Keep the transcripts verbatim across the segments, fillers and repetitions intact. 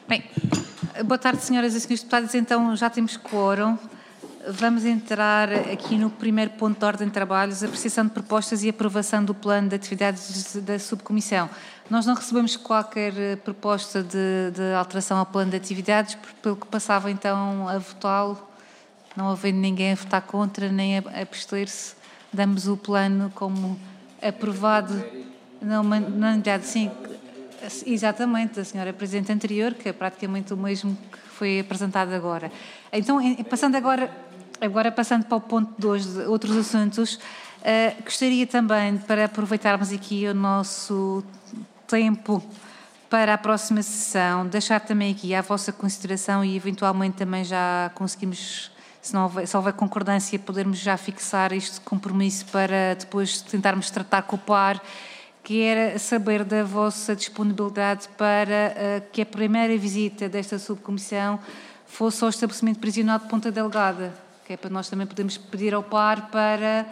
Bem, boa tarde, senhoras e senhores deputados. Então, já temos quórum. Vamos entrar aqui no primeiro ponto de ordem de trabalhos, apreciação de propostas e aprovação do plano de atividades da subcomissão. Nós não recebemos qualquer proposta de, de alteração ao plano de atividades, pelo que passava então a votá-lo, não havendo ninguém a votar contra nem a abster-se, damos o plano como aprovado na unanimidade. Sim, exatamente, da senhora Presidente anterior, que é praticamente o mesmo que foi apresentado agora. Então, passando agora, agora passando para o ponto dois de outros assuntos, uh, gostaria também, para aproveitarmos aqui o nosso tempo para a próxima sessão, deixar também aqui à vossa consideração e eventualmente também já conseguimos, se, não houver, se houver concordância, podermos já fixar este compromisso para depois tentarmos tratar com o P A R, que era saber da vossa disponibilidade para uh, que a primeira visita desta subcomissão fosse ao estabelecimento prisional de Ponta Delgada, que é para nós também podermos pedir ao P A R para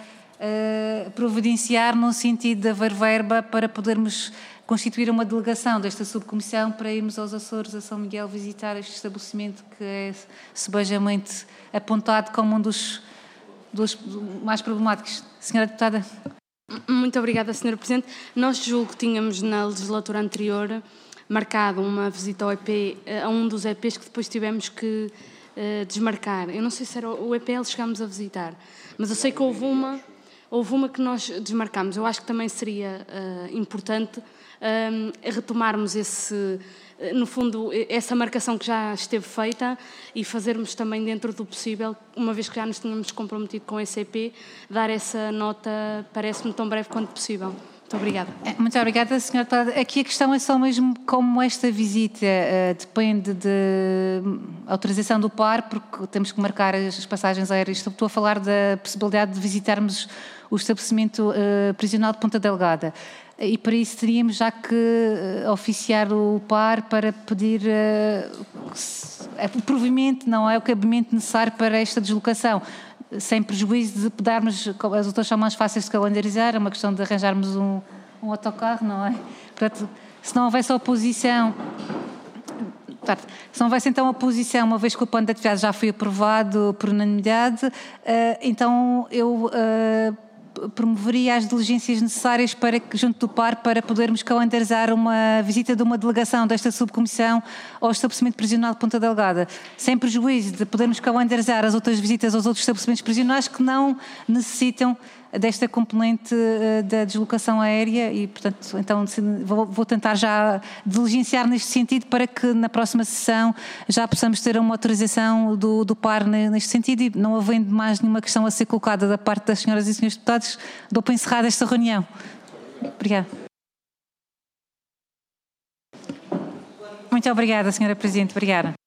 uh, providenciar no sentido de haver verba para podermos constituir uma delegação desta subcomissão para irmos aos Açores, a São Miguel, visitar este estabelecimento que é sebejamente apontado como um dos, dos mais problemáticos. Senhora Deputada. Muito obrigada, senhora Presidente. Nós julgo que tínhamos na legislatura anterior marcado uma visita ao E P, a um dos E Ps que depois tivemos que uh, desmarcar. Eu não sei se era o E P L que chegámos a visitar, mas eu sei que houve uma, houve uma que nós desmarcámos. Eu acho que também seria uh, importante uh, retomarmos esse, no fundo, essa marcação que já esteve feita e fazermos também dentro do possível, uma vez que já nos tínhamos comprometido com esse E P, dar essa nota, parece-me tão breve quanto possível. Muito obrigada. Muito obrigada, senhora Deputada. Aqui a questão é só mesmo como esta visita uh, depende de autorização do P A R, porque temos que marcar as passagens aéreas. Estou a falar da possibilidade de visitarmos o estabelecimento uh, prisional de Ponta Delgada. E para isso teríamos já que uh, oficiar o P A R para pedir uh, o provimento, não é o cabimento necessário para esta deslocação, sem prejuízo de podermos, as outras são mais fáceis de calendarizar, é uma questão de arranjarmos um, um autocarro, não é? Portanto, se não houvesse oposição, portanto, se não houvesse então oposição, uma vez que o plano de atividade já foi aprovado por unanimidade, uh, então eu uh, promoveria as diligências necessárias para, junto do P A R, para podermos calendarizar uma visita de uma delegação desta subcomissão ao estabelecimento prisional de Ponta Delgada, sem prejuízo de podermos calendarizar as outras visitas aos outros estabelecimentos prisionais que não necessitam desta componente uh, da deslocação aérea e, portanto, então vou, vou tentar já diligenciar neste sentido para que na próxima sessão já possamos ter uma autorização do, do P A R neste sentido e não havendo mais nenhuma questão a ser colocada da parte das senhoras e senhores deputados, dou para encerrar esta reunião. Obrigada. Muito obrigada, senhora Presidente. Obrigada.